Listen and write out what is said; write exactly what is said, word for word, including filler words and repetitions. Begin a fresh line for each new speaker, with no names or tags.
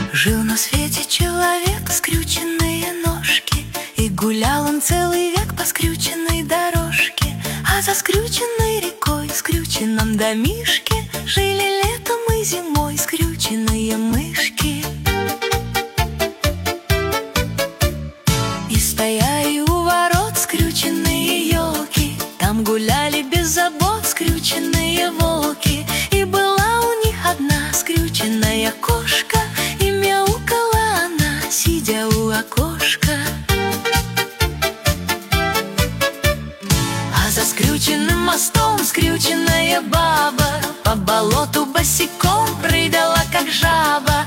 Жил на свете человек, скрюченные ножки, и гулял он целый век по скрюченной дорожке. А за скрюченной рекой, в скрюченном домишке, жили летом и зимой скрюченные мышки. И стояли у ворот скрюченные елки, там гуляли без забот скрюченные волки. И была у них одна скрюченная кошка, и мяукала она, сидя у окошка. А за скрюченным мостом скрюченная баба по болоту босиком прыгала, как жаба.